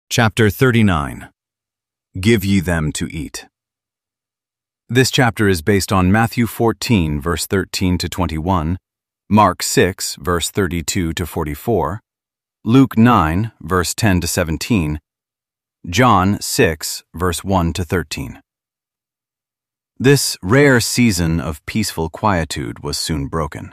Chapter 39. Give ye them to eat. This chapter is based on Matthew 14, verse 13 to 21, Mark 6, verse 32 to 44, Luke 9, verse 10 to 17, John 6, verse 1 to 13. This rare season of peaceful quietude was soon broken.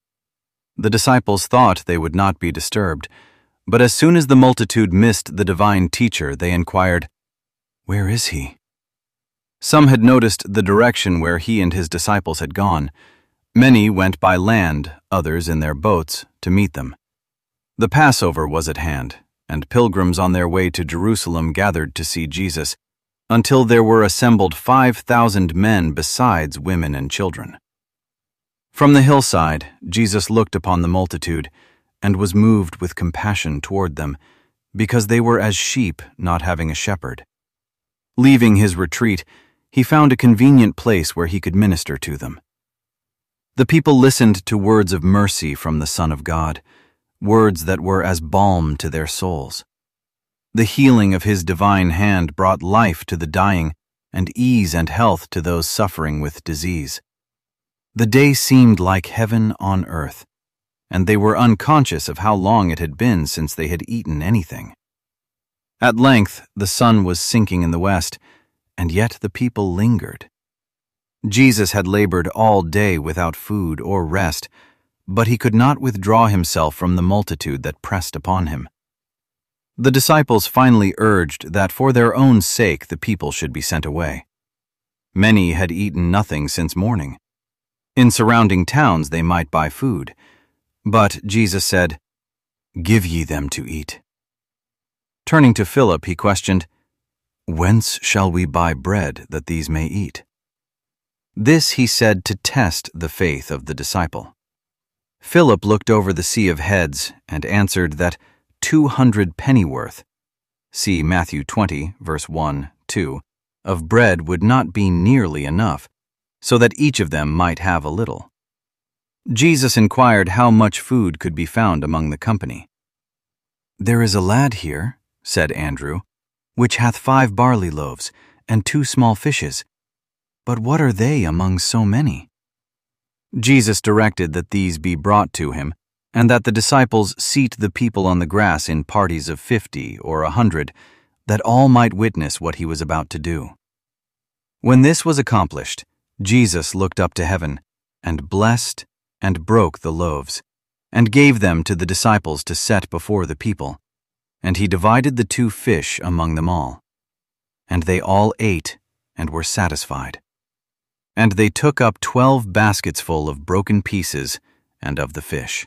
The disciples thought they would not be disturbed, but as soon as the multitude missed the divine teacher, they inquired, "Where is he?" Some had noticed the direction where he and his disciples had gone. Many went by land, others in their boats, to meet them. The Passover was at hand, and pilgrims on their way to Jerusalem gathered to see Jesus, until there were assembled 5,000 men besides women and children. From the hillside, Jesus looked upon the multitude, and was moved with compassion toward them, because they were as sheep not having a shepherd. Leaving his retreat, he found a convenient place where he could minister to them. The people listened to words of mercy from the Son of God, words that were as balm to their souls. The healing of his divine hand brought life to the dying and ease and health to those suffering with disease. The day seemed like heaven on earth, and they were unconscious of how long it had been since they had eaten anything. At length, the sun was sinking in the west, and yet the people lingered. Jesus had labored all day without food or rest, but he could not withdraw himself from the multitude that pressed upon him. The disciples finally urged that for their own sake the people should be sent away. Many had eaten nothing since morning. In surrounding towns they might buy food, but Jesus said, "Give ye them to eat." Turning to Philip, he questioned, "Whence shall we buy bread that these may eat?" This he said to test the faith of the disciple. Philip looked over the sea of heads and answered that 200 pennyworth, see Matthew 20, verse 1, 2, of bread would not be nearly enough, so that each of them might have a little. Jesus inquired how much food could be found among the company. "There is a lad here," said Andrew, "which hath 5 barley loaves and 2 small fishes. But what are they among so many?" Jesus directed that these be brought to him, and that the disciples seat the people on the grass in parties of 50 or 100, that all might witness what he was about to do. When this was accomplished, Jesus looked up to heaven, and blessed and broke the loaves, and gave them to the disciples to set before the people, and he divided the 2 fish among them all. And they all ate and were satisfied. And they took up 12 baskets full of broken pieces and of the fish.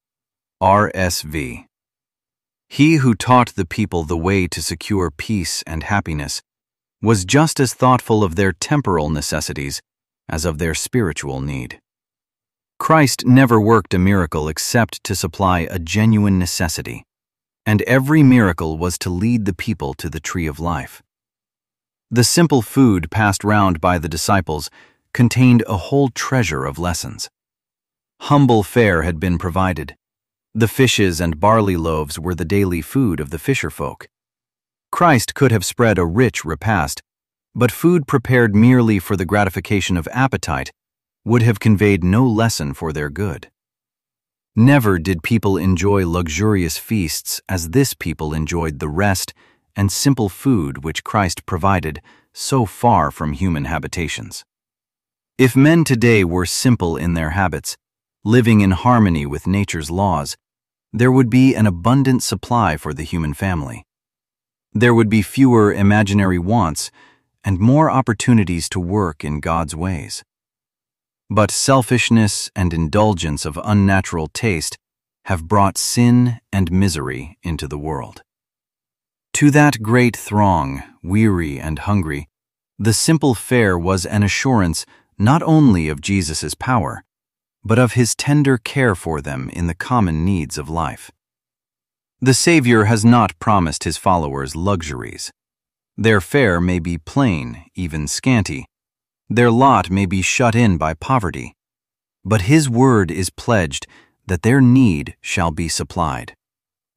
RSV. He who taught the people the way to secure peace and happiness was just as thoughtful of their temporal necessities as of their spiritual need. Christ never worked a miracle except to supply a genuine necessity, and every miracle was to lead the people to the tree of life. The simple food passed round by the disciples contained a whole treasure of lessons. Humble fare had been provided. The fishes and barley loaves were the daily food of the fisherfolk. Christ could have spread a rich repast, but food prepared merely for the gratification of appetite would have conveyed no lesson for their good. Never did people enjoy luxurious feasts as this people enjoyed the rest and simple food which Christ provided so far from human habitations. If men today were simple in their habits, living in harmony with nature's laws, there would be an abundant supply for the human family. There would be fewer imaginary wants and more opportunities to work in God's ways. But selfishness and indulgence of unnatural taste have brought sin and misery into the world. To that great throng, weary and hungry, the simple fare was an assurance not only of Jesus' power, but of his tender care for them in the common needs of life. The Savior has not promised his followers luxuries. Their fare may be plain, even scanty. Their lot may be shut in by poverty, but his word is pledged that their need shall be supplied,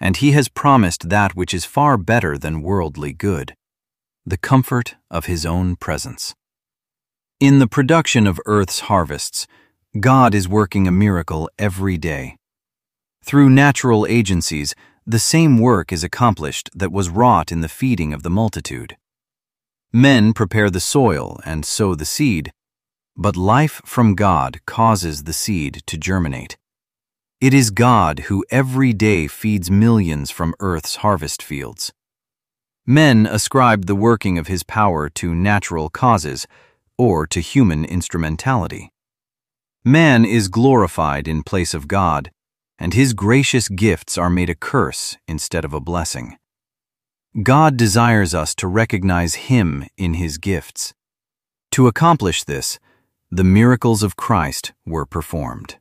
and He has promised that which is far better than worldly good, the comfort of His own presence. In the production of earth's harvests, God is working a miracle every day. Through natural agencies, the same work is accomplished that was wrought in the feeding of the multitude. Men prepare the soil and sow the seed, but life from God causes the seed to germinate. It is God who every day feeds millions from earth's harvest fields. Men ascribe the working of His power to natural causes or to human instrumentality. Man is glorified in place of God, and His gracious gifts are made a curse instead of a blessing. God desires us to recognize Him in His gifts. To accomplish this, the miracles of Christ were performed.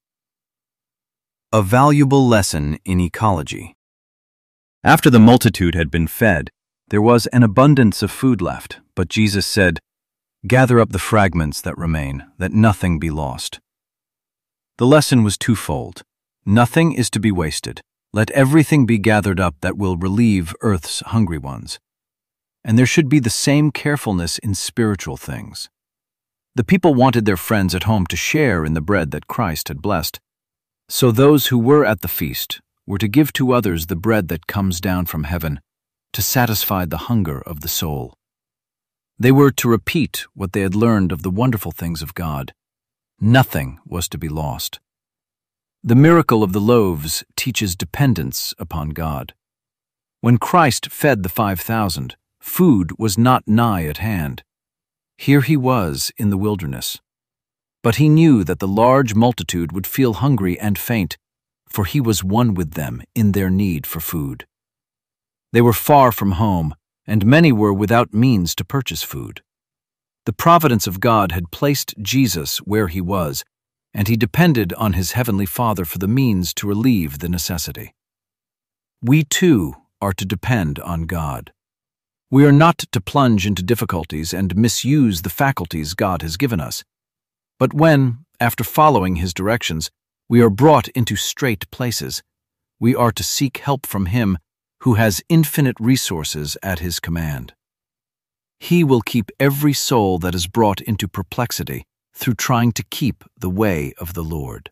A valuable lesson in ecology. After the multitude had been fed, there was an abundance of food left, but Jesus said, "Gather up the fragments that remain, that nothing be lost." The lesson was twofold. Nothing is to be wasted. Let everything be gathered up that will relieve earth's hungry ones. And there should be the same carefulness in spiritual things. The people wanted their friends at home to share in the bread that Christ had blessed. So those who were at the feast were to give to others the bread that comes down from heaven, to satisfy the hunger of the soul. They were to repeat what they had learned of the wonderful things of God. Nothing was to be lost. The miracle of the loaves teaches dependence upon God. When Christ fed the 5,000, food was not nigh at hand. Here He was in the wilderness. But He knew that the large multitude would feel hungry and faint, for He was one with them in their need for food. They were far from home, and many were without means to purchase food. The providence of God had placed Jesus where He was, and He depended on His heavenly Father for the means to relieve the necessity. We too are to depend on God. We are not to plunge into difficulties and misuse the faculties God has given us. But when, after following His directions, we are brought into strait places, we are to seek help from Him who has infinite resources at His command. He will keep every soul that is brought into perplexity through trying to keep the way of the Lord.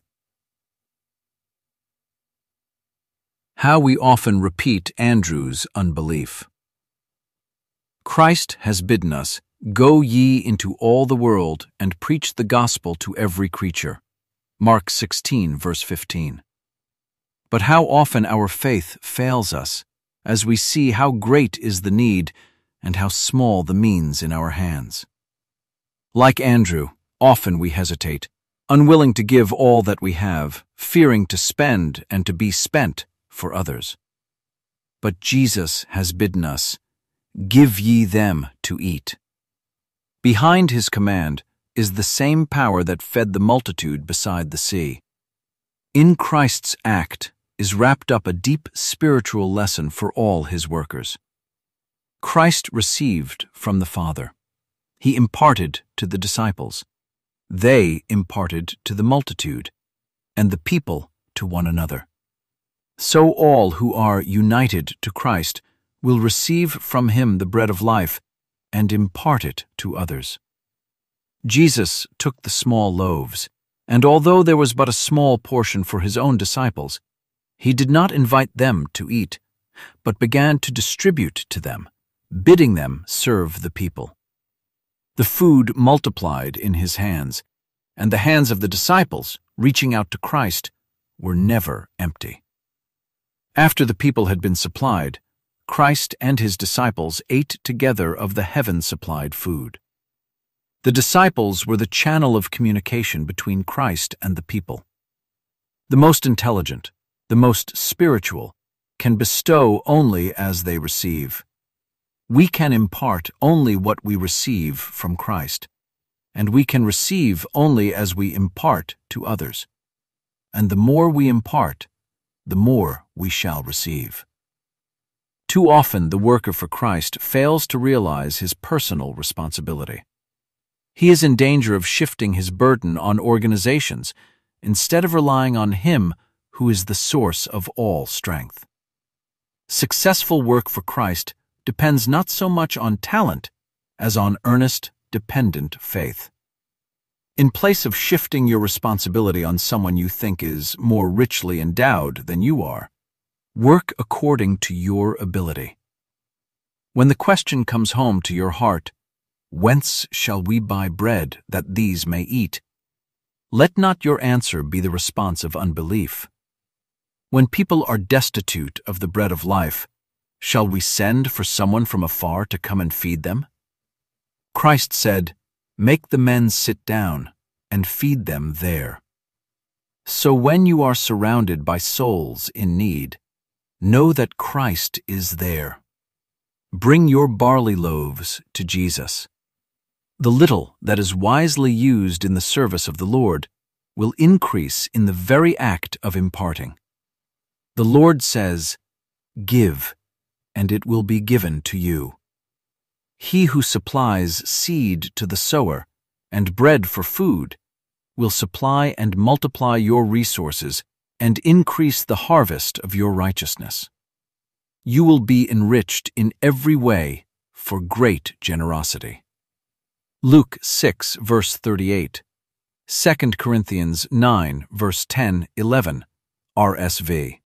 How we often repeat Andrew's unbelief. Christ has bidden us, "Go ye into all the world and preach the gospel to every creature." Mark 16, verse 15. But how often our faith fails us as we see how great is the need and how small the means in our hands. Like Andrew, often we hesitate, unwilling to give all that we have, fearing to spend and to be spent for others. But Jesus has bidden us, "Give ye them to eat." Behind His command is the same power that fed the multitude beside the sea. In Christ's act is wrapped up a deep spiritual lesson for all His workers. Christ received from the Father. He imparted to the disciples. They imparted to the multitude, and the people to one another. So all who are united to Christ will receive from Him the bread of life and impart it to others. Jesus took the small loaves, and although there was but a small portion for His own disciples, He did not invite them to eat, but began to distribute to them, bidding them serve the people. The food multiplied in His hands, and the hands of the disciples, reaching out to Christ, were never empty. After the people had been supplied, Christ and His disciples ate together of the heaven-supplied food. The disciples were the channel of communication between Christ and the people. The most intelligent, the most spiritual, can bestow only as they receive. We can impart only what we receive from Christ, and we can receive only as we impart to others. And the more we impart, the more we shall receive. Too often the worker for Christ fails to realize his personal responsibility. He is in danger of shifting his burden on organizations instead of relying on Him who is the source of all strength. Successful work for Christ depends not so much on talent as on earnest, dependent faith. In place of shifting your responsibility on someone you think is more richly endowed than you are, work according to your ability. When the question comes home to your heart, "Whence shall we buy bread that these may eat?" let not your answer be the response of unbelief. When people are destitute of the bread of life, shall we send for someone from afar to come and feed them? Christ said, "Make the men sit down and feed them there." So when you are surrounded by souls in need, know that Christ is there. Bring your barley loaves to Jesus. The little that is wisely used in the service of the Lord will increase in the very act of imparting. The Lord says, "Give, and it will be given to you." He who supplies seed to the sower and bread for food will supply and multiply your resources and increase the harvest of your righteousness. You will be enriched in every way for great generosity. Luke 6, verse 38, 2 Corinthians 9, verse 10-11, RSV.